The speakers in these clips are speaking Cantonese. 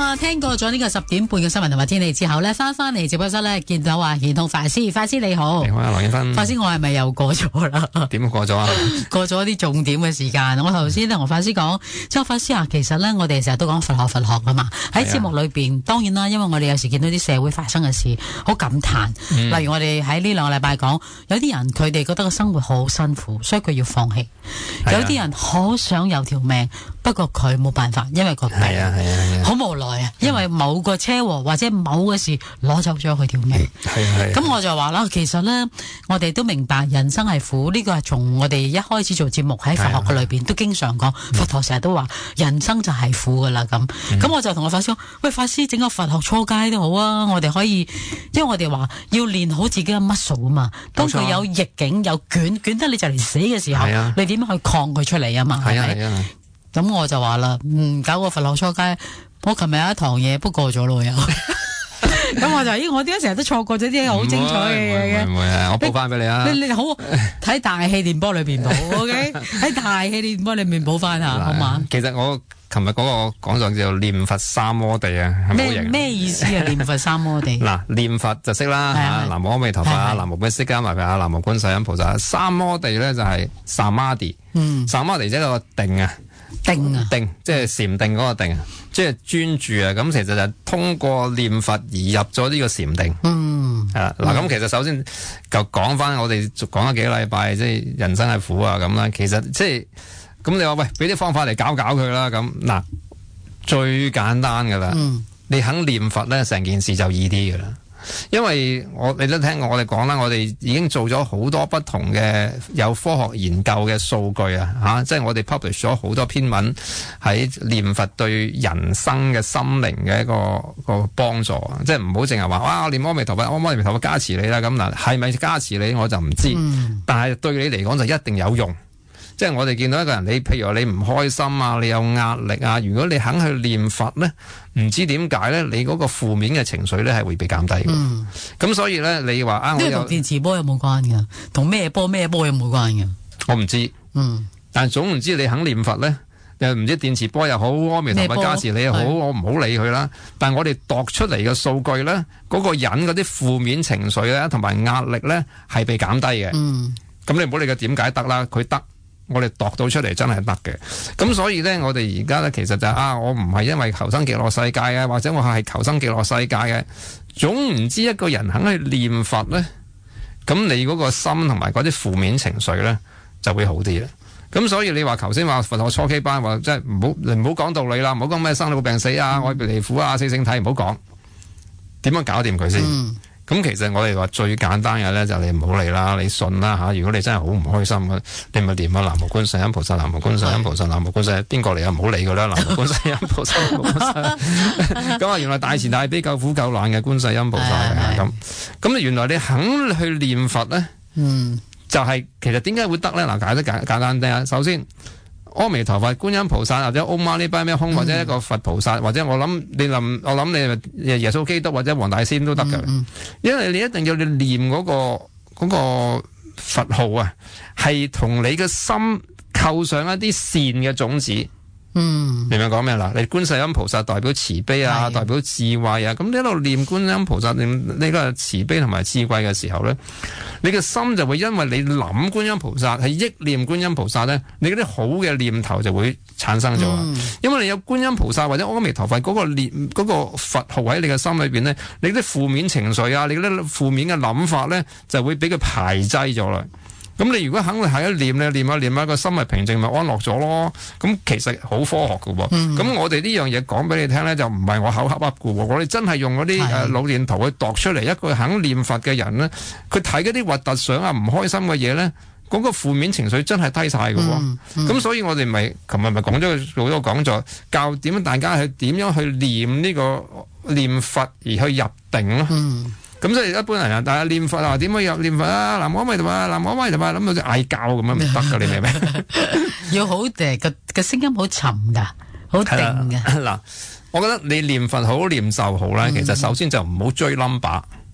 啊，聽過咗呢個10點半嘅新聞同埋天氣之後呢，翻嚟直播室呢，見到話顯通法師你好。 你好啊，羅英芬。 法師，我係咪又過咗啦？ 點過咗啊？ 過咗啲重點嘅時間。我頭先同法師講，即係法師啊，其實呢，我哋成日都講佛學噶嘛。喺節目裏邊，當然啦，因為我哋有時見到啲社會發生嘅事，好感嘆。例如我哋喺呢2個禮拜講，有啲人佢哋覺得個生活好辛苦，所以佢要放棄。有啲人好想有條命，不過佢冇辦法，因為個病好無奈啊，因為某個車禍或者某個事攞走咗佢條命。咁我就話啦，其實呢，我哋都明白人生係苦，呢個係從我哋一開始做節目喺佛學嘅裏邊都經常講，佛陀成日都話人生就係苦噶啦咁。咁我就同我法師講，喂，法師整個佛學初階都好啊，我哋可以，因為我哋話要練好自己嘅 muscle 啊嘛。當佢有逆境有捲得你就嚟死嘅時候，你點樣去抗佢出嚟啊嘛？係咪？咁我就話啦，搞個佛學初階，我琴日有一堂嘢，不過咗咯又。咁我就我點解成日都錯過咗啲好精彩嘅嘢嘅？ 唔會啊，我補翻俾你啊！ 你好睇大氣電波裏邊補，OK？喺大氣電波裏面補翻下，好嘛？ 其實我琴日嗰個講座叫做念佛三摩地啊，係咪好型？ 咩意思啊？念佛三摩地嗱，念佛就識啦，南無阿彌陀佛啊，南無釋迦牟尼佛啊，南無觀世音菩薩。三摩地咧就係Samadhi，三摩地即係個定啊。定即係禪定嗰個定，即係專注啊！咁其實就通過念佛而入咗呢個禪定。嗱，咁其實首先就講翻我哋講咗幾個禮拜，即係人生係苦啊咁啦。其實即係咁你話喂，俾啲方法嚟搞佢啦。咁嗱，最簡單噶啦，你肯念佛咧，成件事就易啲噶啦。因為你都聽過我哋講啦，我哋已經做咗好多不同嘅有科學研究嘅數據啊，即係我哋 publish 咗好多篇文喺念佛對人生嘅心靈嘅一個幫助，即係唔好淨係話哇我念阿彌陀佛，阿彌陀佛加持你啦咁嗱，係咪加持你我就唔知，但係對你嚟講就一定有用。即係我哋見到一個人，你譬如話你唔開心啊，你有壓力啊，如果你肯去念佛咧，唔知點解咧，你嗰個負面嘅情緒咧係會被減低嘅。咁所以咧，你話啊，我同電磁波有冇關㗎？同咩波有冇關㗎？ 我唔知。但係總唔知你肯念佛咧，又唔知電磁波又好，阿彌陀佛加持你又好，我唔好理佢啦。但係我哋度出嚟嘅數據咧，嗰個人嗰啲負面情緒咧，同埋壓力咧係被減低嘅。咁你唔好理佢點解得啦，佢得。我哋度到出嚟真係得嘅，咁所以咧，我哋而家咧其實就我唔係因為求生極樂世界啊，或者我係求生極樂世界嘅，總唔知一個人肯去念佛咧，咁你嗰個心同埋嗰啲負面情緒咧就會好啲啦。咁所以你話頭先話佛學初期班話即係唔好講道理啦，唔好講咩生老病死啊、愛別離苦啊、四聖諦，唔好講，點樣搞掂佢先？咁其實我哋話最簡單嘅咧就你唔好理啦，你信啦吓。如果你真係好唔開心嘅，你咪念啊南無觀世音菩薩，南無觀世音菩薩，南無觀世音，邊個嚟啊？唔好理佢啦，南無觀世音菩薩。咁啊，原來大慈大悲救苦救難嘅觀世音菩薩嘅咁原來你肯去念佛咧，就係其實點解會得咧？嗱，解得簡單啲啊。首先，阿彌陀佛、觀音菩薩或者唵嘛呢叭咩吽或者一個佛菩薩，或者我諗你耶穌基督或者黃大仙都得㗎。因為你一定要你念嗰個佛號啊，係同你嘅心構上一啲善嘅種子。明唔明講咩啦？你觀世音菩薩代表慈悲啊，代表智慧啊，咁你一路念觀音菩薩，念呢個慈悲同埋智慧嘅時候咧，你嘅心就會因為你諗觀音菩薩係憶念觀音菩薩咧，你嗰啲好嘅念頭就會產生咗。因為你有觀音菩薩或者阿彌陀佛嗰個佛號喺你嘅心裏邊咧，你啲負面情緒啊，你嗰啲負面嘅諗法咧，就會俾佢排擠咗啦。咁你如果肯去喺一念下個心係平靜，咪安樂咗咯。咁其實好科學㗎喎。咁我哋呢樣嘢講俾你聽咧，就唔係我口噏噏㗎喎。我哋真係用嗰啲腦電圖去度出嚟，一個肯念佛嘅人咧，佢睇嗰啲核突相啊、唔開心嘅嘢咧，嗰個負面情緒真係低晒㗎喎。咁所以我哋咪琴日咪講咗好多講座，教點樣大家去點樣去念呢個念佛而去入定咯。咁所以一般人啊，大家念佛啊，點樣入念佛啊？南無阿彌陀佛，南無阿彌陀佛，諗到隻嗌交咁樣唔得噶，你明唔明？ 要好個聲音好沉噶，好定嘅。 嗱，我覺得你念佛好念咒好咧，其實首先就唔好追 number。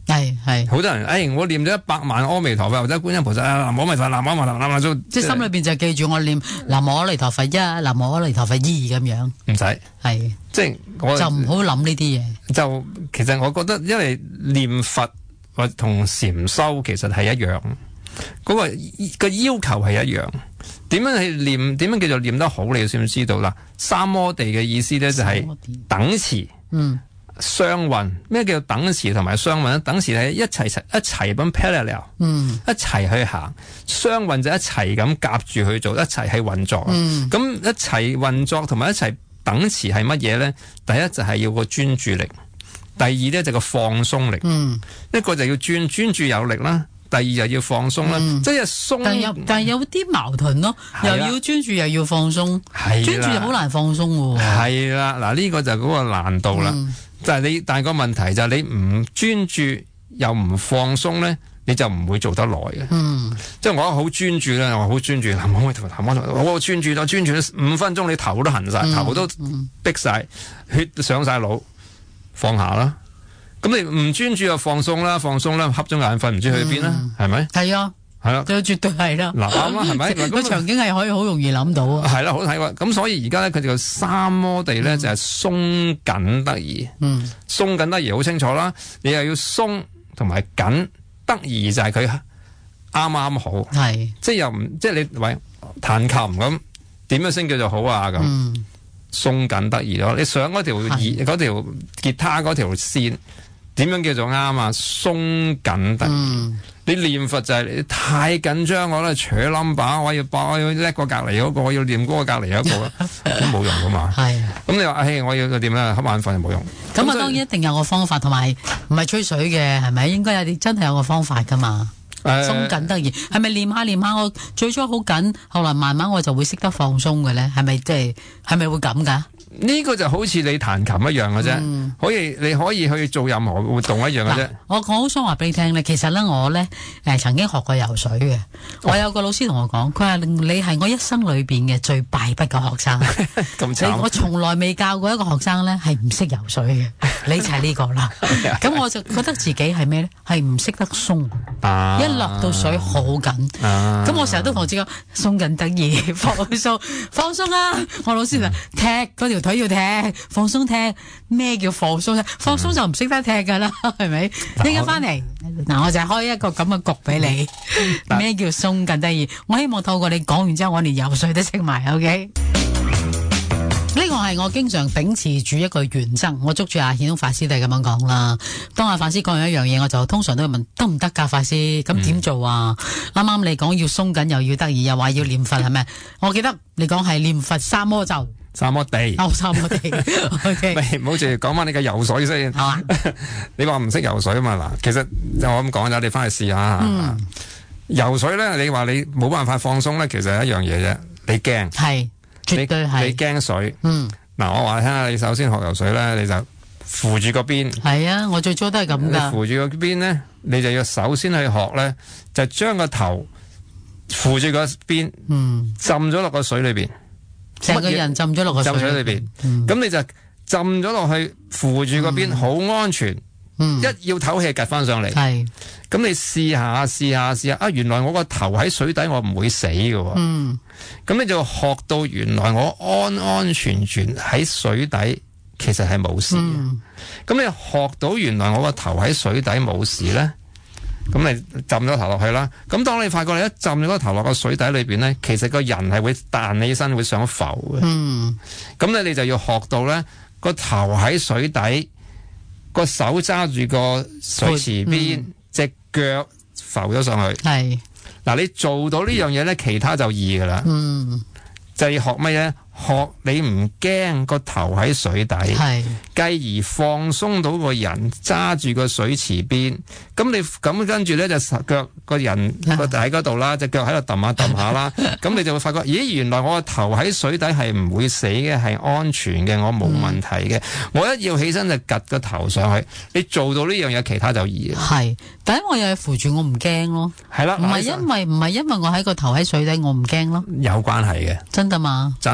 係好多人我念咗100萬阿彌陀佛或者觀音菩薩南無阿彌陀佛南無阿彌陀佛南無阿彌陀佛， 即係心裏邊就記住我念南無阿彌陀佛一、南無阿彌陀佛二咁樣， 唔使係即係我就唔好諗呢啲嘢。 就其實我覺得，因為念佛或同禪修其實係一樣，嗰個要求係一樣。點樣去念？點樣叫做念得好？你先知道啦。三摩地嘅意思咧就係等持，相運。咩叫等持同埋相運咧？等持係一齊咁 parallel，一齊去行；相運就一齊咁夾住去做，一齊去運作。咁一齊運作同埋一齊等持係乜嘢咧？第一就係要個專注力，第二咧就個放鬆力。一個就要專注有力啦。第二就要放鬆啦，即係鬆。 但係有啲矛盾咯，又要專注又要放鬆，專注就好難放鬆喎。 係啦，嗱呢個就係嗰個難度啦。但係個問題就係你唔專注又唔放鬆咧，你就唔會做得耐嘅。即係我好專注咧，我好專注，我專注咗5分鐘，你頭都痕晒，頭都逼晒，血上晒腦，放下啦。咁你唔專注就放鬆啦，瞌咗眼瞓唔知去邊啦，係咪？係啊，係啦， 就絕對係啦。 嗱啱啦，係咪？ 個場景係可以好容易諗到啊。 係啦，好睇喎。咁所以而家咧，佢哋個三摩地咧就係鬆緊得宜。鬆緊得宜好清楚啦。你又要鬆同埋緊得宜就係佢啱啱好。係，即係又唔即係你喂彈琴咁點樣先叫做好啊？咁鬆緊得宜咯。你上嗰條吉他嗰條線。點樣叫做啱啊？鬆緊得宜。你念佛就係你太緊張，我咧扯 number，我要叻過隔離嗰個，我要念嗰個隔離嗰個，都冇用噶嘛。係。咁你話我要點咧？瞌眼瞓就冇用。咁啊，當然一定有個方法，同埋唔係吹水嘅，係咪？應該有啲真係有個方法噶嘛。鬆緊得宜，係咪練下我最初好緊，後來慢慢我就會識得放鬆嘅咧？係咪係咪會咁噶？呢個就好似你彈琴一樣嘅啫，你可以去做任何活動一樣嘅啫。我好想話俾你聽咧，其實咧我咧曾經學過游水嘅。我有個老師同我講，佢話你係我一生裏邊嘅最敗筆嘅學生。咁慘！我從來未教過一個學生咧係唔識游水嘅，你就係呢個啦。咁我就覺得自己係咩咧？係唔識得鬆，一落到水好緊。咁我成日都同自己講鬆緊得宜，放鬆啊！我老師就踢嗰條腿要踢，放鬆踢。咩叫放鬆？放鬆就唔識得踢噶啦，係咪？一陣間翻嚟，嗱我就開一個咁嘅局俾你。咩叫鬆緊得宜？我希望透過你講完之後，我連游水都識埋。OK，呢個係我經常秉持住一個原則。我捉住阿顯通法師都係咁樣講啦。當阿法師講完一樣嘢，我就通常都會問得唔得㗎？法師咁點做啊？啱啱你講要鬆緊又要得宜，又話要念佛係咪？我記得你講係念佛三摩咒。三摩地，三摩地，OK。唔好淨係講翻你嘅游水先。好啊。你話唔識游水啊嘛？嗱，其實我咁講咗，你翻去試下。游水咧，你話你冇辦法放鬆咧，其實係一樣嘢啫。你驚係，絕對係。你驚水。嗱，我話聽下，你首先學游水咧，你就扶住個邊。係啊，我最初都係咁噶。你扶住個邊咧，你就要首先去學咧，就將個頭扶住個邊，浸咗落個水裏邊。成個人浸咗落個水裏邊，咁你就浸咗落去，扶住個邊，好安全。一要唞氣，趌翻上嚟。係，咁你試下，啊，原來我個頭喺水底，我唔會死嘅。咁你就學到原來我安安全全喺水底，其實係冇事。咁你學到原來我個頭喺水底冇事咧。咁你浸咗頭落去啦，咁當你發覺你一浸咗個頭落個水底裏邊咧，其實個人係會彈起身，會想浮嘅。咁咧你就要學到咧個頭喺水底，個手揸住個水池邊，隻腳浮咗上去。係嗱，你做到呢樣嘢咧，其他就易噶啦。就要學乜嘢？學你唔驚個頭喺水底，繼而放鬆到個人揸住個水池邊。咁你咁跟住咧就腳個人喺嗰度啦，隻腳喺度揼下啦。咁你就會發覺，咦，原來我個頭喺水底係唔會死嘅，係安全嘅，我冇問題嘅。我一要起身就趌個頭上去。你做到呢樣嘢，其他就易。係，第一我又係扶住，我唔驚咯。係啦，唔係因為我喺個頭喺水底，我唔驚咯。有關係嘅，真㗎嘛？真力。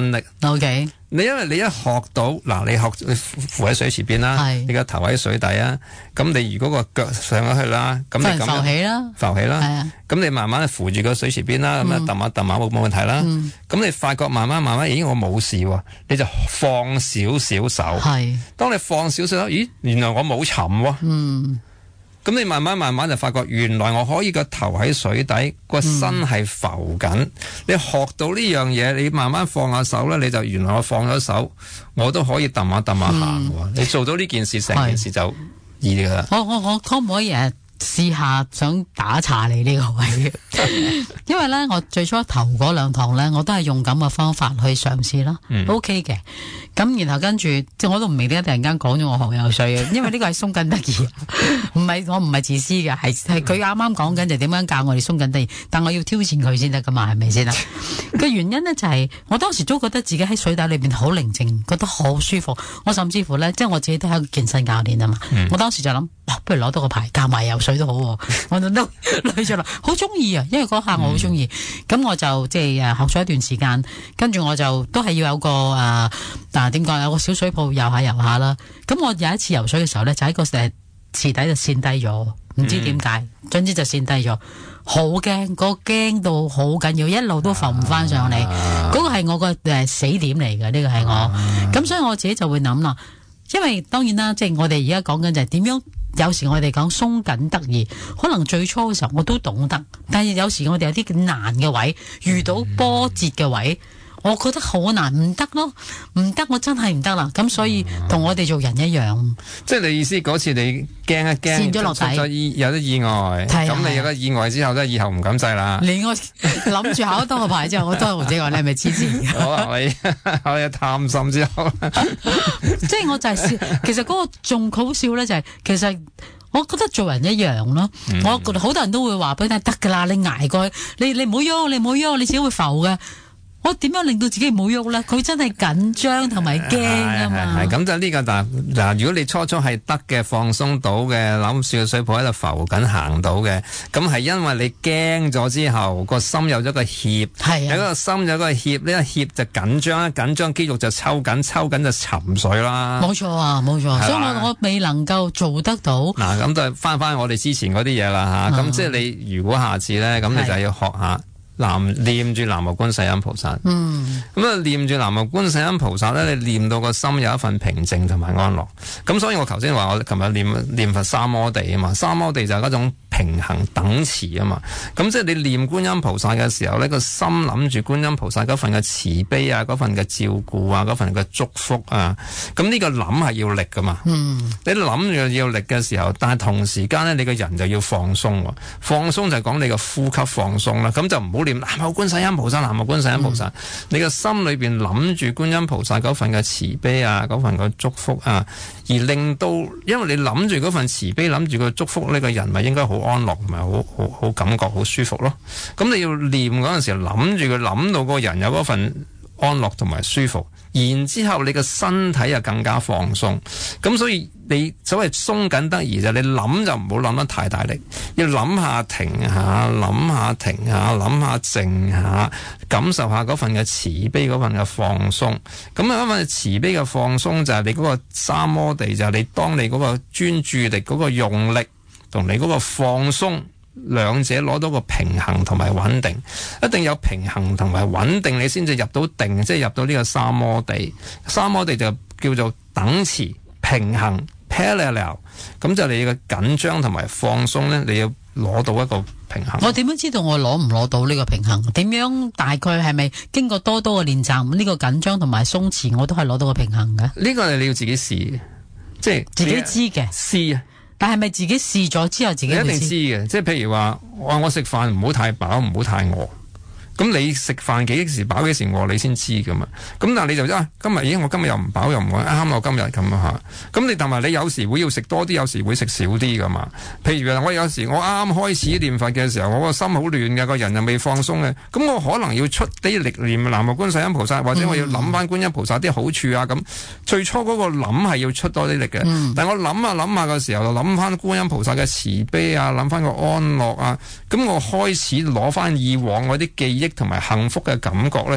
OK， 你因為你一學到嗱，你浮喺水池邊啦， 係你個頭喺水底啊，咁你如果個腳上咗去啦，咁你咁浮起啦， 浮起啦， 係啊， 咁你慢慢扶住個水池邊啦，咁啊揼下揼下冇問題啦。咁你發覺慢慢，咦我冇事喎，你就放少少手。 係， 當你放少少手，咦原來我冇沉喎。咁你慢慢就發覺，原來我可以個頭喺水底，個身係浮緊。你學到呢樣嘢，你慢慢放下手咧，你就原來我放咗手，我都可以揼下行喎。你做到呢件事，成件事就易㗎啦。 我可唔可以試下想打岔你呢個位？因為咧，我最初頭嗰2堂咧，我都係用咁嘅方法去嘗試啦，OK 嘅。咁然後跟住，即係我都唔明點解突然間講咗我學游水嘅，因為呢個係鬆緊得意，我唔係自私嘅，係佢啱啱講緊就點樣教我哋鬆緊得意，但我要挑戰佢先得噶嘛，係咪先啊？個原因呢就係、我當時都覺得自己喺水底裏邊好寧靜，覺得好舒服。我甚至乎咧，即係我自己都係一個健身教練啊嘛，我當時就諗，不如攞到個牌教埋游水都好，我都累咗啦，好中意啊！因為嗰下我好中意，咁我就即係學咗一段時間，跟住我就都係要有個點講，有個小水泡游下啦。咁我有一次游水嘅時候咧，就喺個池底就跣低咗，唔知點解，總之就跣低咗，好驚，驚到好緊要，一路都浮唔翻上嚟。嗰個係我個死點嚟嘅，呢個係我。咁所以我自己就會諗啦，因為當然啦，即係我哋而家講緊就係點樣。有時我哋講鬆緊得意，可能最初嘅時候我都懂得，但係有時我哋有啲難嘅位，遇到波折嘅位，我覺得好難，唔得咯，唔得，我真係唔得啦。咁所以同我哋做人一樣， 即係你意思嗰次你驚一驚， 跣咗落底， 有啲意外，咁你有個意外之後咧，以後唔敢制啦。連我諗住考多個牌之後，我都係同自己話你係咪黐線？ 我有貪心之後， 即係我就係笑。其實嗰個仲好笑咧，就係其實。我覺得做人一樣咯，我覺得好多人都會話俾你聽得噶啦，你挨過去，你唔好喐，你唔好喐，你自己會浮嘅。我點樣令到自己唔好喐咧？佢真係緊張同埋驚啊嘛。係咁就呢個嗱，如果你初係得嘅，放鬆到嘅，諗住個水泡喺度浮緊行到嘅，咁係因為你驚咗之後個心有咗個怯，喺個心有個怯，呢個怯就緊張肌肉就抽緊就沉水啦。冇錯啊，冇錯。所以我未能夠做得到。嗱，咁就翻我哋之前嗰啲嘢啦吓。咁即係你如果下次咧，咁你就要學下。念住南無觀世音菩薩，咁啊念住南無觀世音菩薩咧，你念到個心有一份平靜同埋安樂。咁所以我頭先話我琴日念佛三摩地啊嘛，三摩地就係嗰種平衡等持啊嘛。咁即係你念觀音菩薩嘅時候呢，個心諗住觀音菩薩嗰份嘅慈悲啊，嗰份嘅照顧啊，嗰份嘅祝福啊。咁呢個諗係要力噶嘛。你諗住要力嘅時候，但係同時間呢，你個人就要放鬆。放鬆就係講你個呼吸放鬆啦。咁就唔好念南無觀世音菩薩，南無觀世音菩薩。你個心裏邊諗住觀音菩薩嗰份嘅慈悲啊，嗰份嘅祝福啊，而令到因為你諗住嗰份慈悲，諗住個祝福，呢個人咪應該好安樂同埋好感覺好舒服咯。咁你要念嗰陣時候，諗住佢諗到個人有嗰份安樂同埋舒服，然之後你個身體又更加放鬆。咁所以你所謂鬆緊得宜就你諗就唔好諗得太大力，要諗下停下，諗下停下，諗下靜下，感受下嗰份嘅慈悲，嗰份嘅放鬆。咁啊，嗰份慈悲嘅放鬆就係你嗰個三摩地，就係你當你嗰個專注力嗰個用力同你嗰個放鬆兩者攞到個平衡同埋穩定，一定有平衡同埋穩定，你先至入到定，即係入到呢個三摩地。三摩地就叫做等持平衡 parallel， 咁就你嘅緊張同埋放鬆呢，你要攞到一個平衡。我點樣知道我攞唔攞到呢個平衡？點樣大概係咪經過多嘅練習，呢個緊張同埋鬆弛我都係攞到個平衡嘅？呢個係你要自己試，即係自己知嘅試啊。但係咪自己試咗之後自己會知？你一定知嘅，即係譬如話我食飯唔好太飽，唔好太餓。咁你食飯幾時飽幾時餓，你先知噶嘛？咁但係你就今日我今日又唔飽又唔餓，啱我今日咁吓。咁你同埋你有時會要食多啲，有時會食少啲噶嘛？譬如我有時我啱啱開始念佛嘅時候，我個心好亂嘅，個人又未放鬆嘅，咁我可能要出啲力念南無觀世音菩薩，或者我要諗翻觀音菩薩啲好處啊。咁最初嗰個諗係要出多啲力嘅，但我諗下嘅時候，就諗翻觀音菩薩嘅慈悲啊，諗翻個安樂啊，咁我開始攞翻以往嗰啲記憶同埋幸福嘅感覺咧，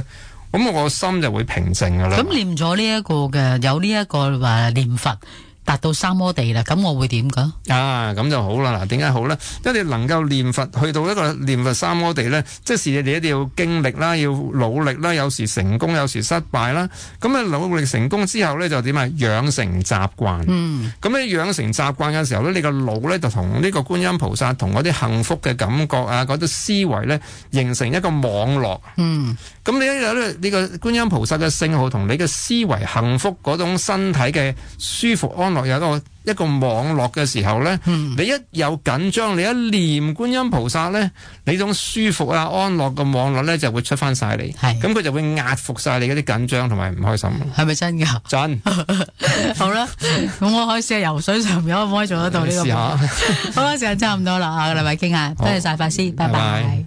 咁我個心就會平靜噶啦。 咁念咗呢一個嘅，有呢一個話念佛達到三摩地啦，咁我會點噶？ 啊，咁就好啦。嗱，點解好咧？因為你能夠念佛去到一個念佛三摩地咧，即係你哋一定要經歷啦，要努力啦，有時成功，有時失敗啦。咁啊，努力成功之後咧，就點啊？養成習慣。咁你養成習慣嘅時候咧，你個腦咧就同呢個觀音菩薩同嗰啲幸福嘅感覺啊，嗰啲思維咧，形成一個網絡。咁你一有咧，呢個觀音菩薩嘅聖號同你嘅思維幸福嗰種身體嘅舒服安樂有一個網絡嘅時候咧，你一有緊張，你一念觀音菩薩咧，你種舒服啊安樂嘅網絡咧就會出翻晒嚟，咁佢就會壓服晒你嗰啲緊張同埋唔開心。係咪真㗎？真。好啦，咁我可以試下游水上面可唔可以做得到呢個？試下。好啦，時間差唔多啦，下個禮拜傾下，多謝晒法師，拜拜。